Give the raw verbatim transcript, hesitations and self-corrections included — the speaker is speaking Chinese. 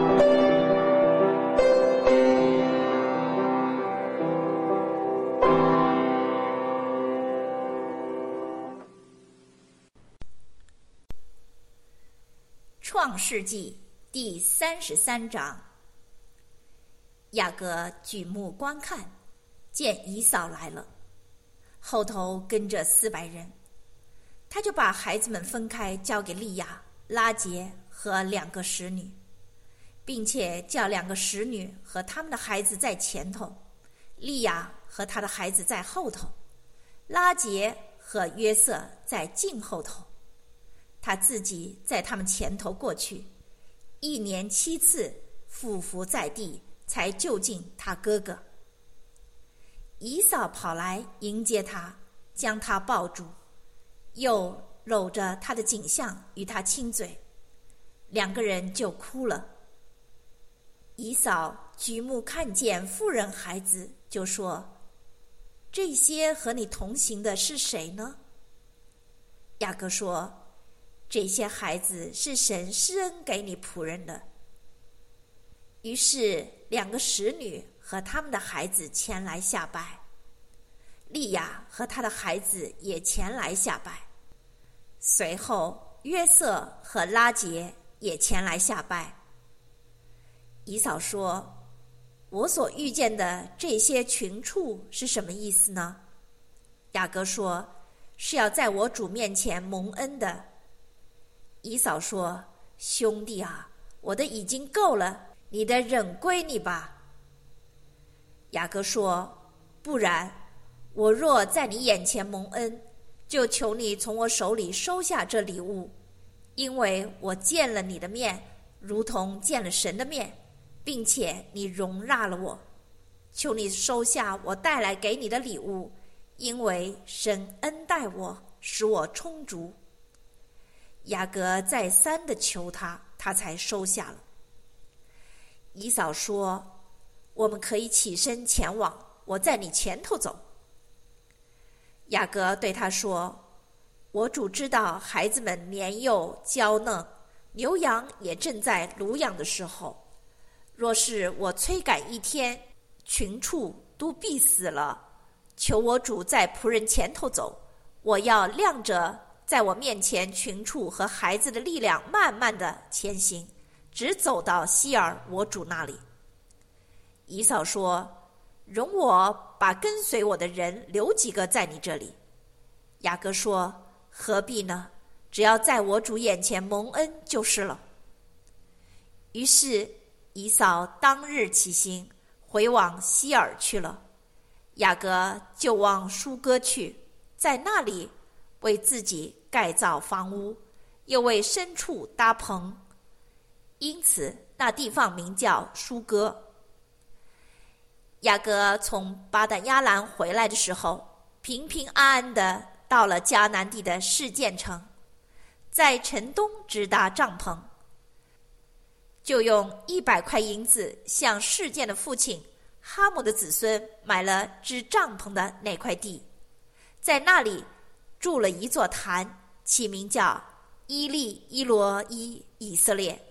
创世纪第三十三章。雅各举目观看，见以扫来了，后头跟着四百人，他就把孩子们分开，交给利亚、拉结和两个使女，并且叫两个使女和他们的孩子在前头，利亚和他的孩子在后头，拉结和约瑟在近后头。他自己在他们前头过去，一年七次俯伏在地，才就近他哥哥。以扫跑来迎接他，将他抱住，又搂着他的颈项与他亲嘴，两个人就哭了。以扫举目看见妇人孩子，就说：这些和你同行的是谁呢？雅各说：这些孩子是神施恩给你仆人的。于是两个使女和他们的孩子前来下拜，利亚和他的孩子也前来下拜，随后约瑟和拉结也前来下拜。以扫说：我所遇见的这些群畜是什么意思呢？雅各说：是要在我主面前蒙恩的。以扫说：兄弟啊，我的已经够了，你的忍归你吧。雅各说：不然，我若在你眼前蒙恩，就求你从我手里收下这礼物，因为我见了你的面，如同见了神的面，并且你容纳了我。求你收下我带来给你的礼物，因为神恩待我，使我充足。雅各再三的求他，他才收下了。以扫说：我们可以起身前往，我在你前头走。雅各对他说：我主知道孩子们年幼娇嫩，牛羊也正在乳养的时候，若是我催赶一天，群畜都必死了。求我主在仆人前头走，我要亮着在我面前群畜和孩子的力量，慢慢的前行，直走到希尔我主那里。以扫说：容我把跟随我的人留几个在你这里。雅各说：何必呢？只要在我主眼前蒙恩就是了。于是以扫当日起行，回往希尔去了。雅各就往舒歌去，在那里为自己盖造房屋，又为牲畜搭棚，因此那地方名叫舒歌。雅各从巴旦亚兰回来的时候，平平安安的到了迦南地的示剑城，在城东支搭帐篷，就用一百块银子向示剑的父亲哈姆的子孙买了支帐篷的那块地，在那里筑了一座坛，起名叫伊利伊罗伊以色列。